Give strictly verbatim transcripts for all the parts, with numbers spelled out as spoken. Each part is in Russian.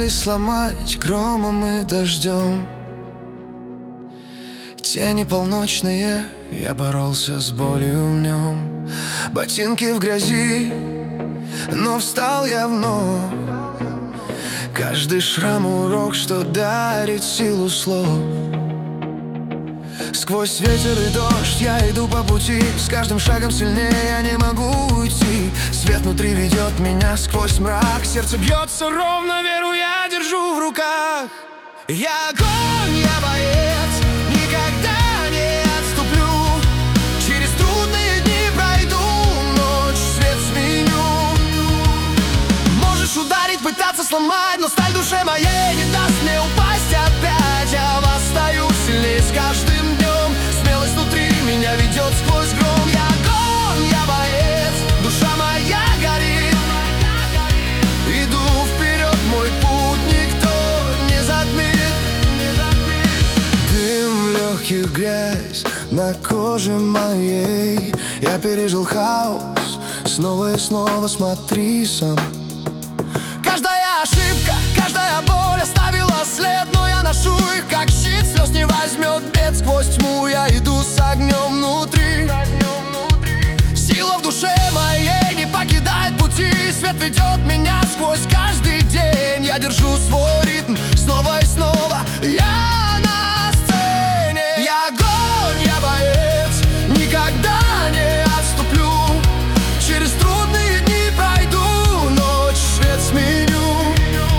пытались сломать громом и дождем. Тени полночные, я боролся с болью в нем. Ботинки в грязи, но встал я вновь. Каждый шрам урок, что дарит силу слов. Сквозь ветер и дождь я иду по пути. С каждым шагом сильнее я не могу уйти. Свет внутри ведет меня сквозь мрак. Сердце бьется ровно, веру я держу в руках. Я огонь, я боец, никогда не отступлю. Через трудные дни пройду, ночь, свет сменю. Можешь ударить, пытаться сломать, но сталь в душе моей не даст мне упасть опять. Я восстаю сильнее с каждым днем. Смелость внутри меня ведет сквозь гром. Я огонь, я боец, душа моя горит. Иду вперед, мой путь никто не затмит. Дым в легких, грязь на коже моей. Я пережил хаос, снова и снова смотри сам. Каждая ошибка, каждая боль оставила след, но я ношу их как щит. Слез не возьмет бед, сквозь тьму я иду с огнем внутри. Сила в душе моей не покидает пути. Свет ведет меня сквозь каждый день. Я держу свой ритм снова и снова. Я на сцене. Я огонь, я боец, никогда не отступлю. Через трудные дни пройду, ночь, свет сменю.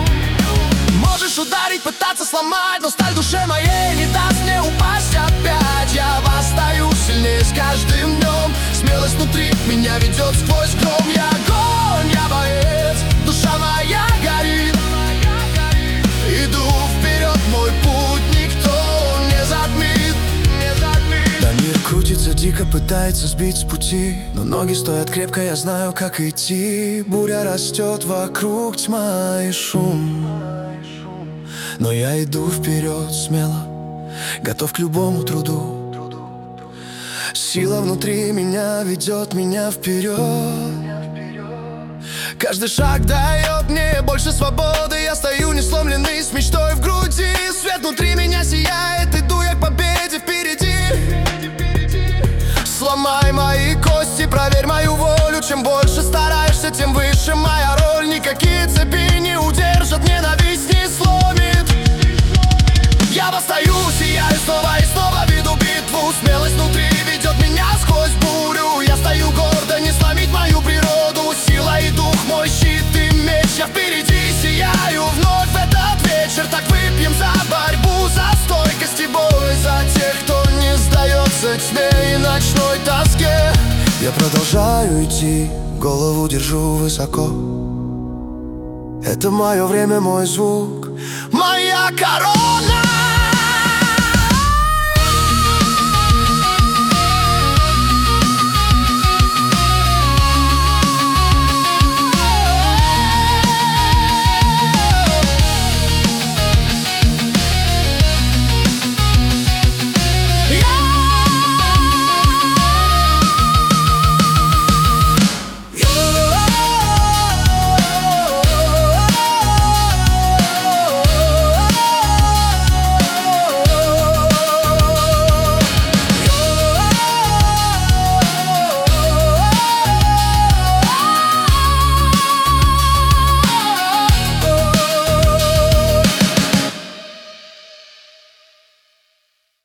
Можешь ударить, пытаться сломать, но сталь в душе моей не даст мне упасть опять. Я восстаю сильнее с каждым днем. Смелость внутри меня ведет сквозь гром. Я огонь, я боец, душа моя горит. Иду вперед, мой путь никто не затмит, не затмит. Да, мир крутится дико, пытается сбить с пути, но ноги стоят крепко, я знаю, как идти. Буря растет вокруг, тьма и шум, но я иду вперед смело, готов к любому труду. Сила внутри меня ведет меня вперед. Каждый шаг дает мне больше свободы. Я стою не сломленный, с мечтой в груди. Свет внутри меня сияет, иду я к победе впереди. Сломай мои кости, проверь мою волю. Чем больше стараешься, тем выше моя роль. Никакие цепи не удержат, ненависть не сломит. Я восстаю, сияю снова и снова, веду битву. Смелость внутри ведет меня сквозь бурю. Я стою гордо, не сломить мою природу. Сила и дух, мой щит и меч. Я впереди сияю вновь в этот вечер. Так выпьем за борьбу, за стойкость и бой. За тех, кто не сдается тьме и ночной тоске. Я продолжаю идти, голову держу высоко. Это мое время, мой звук, моя корона.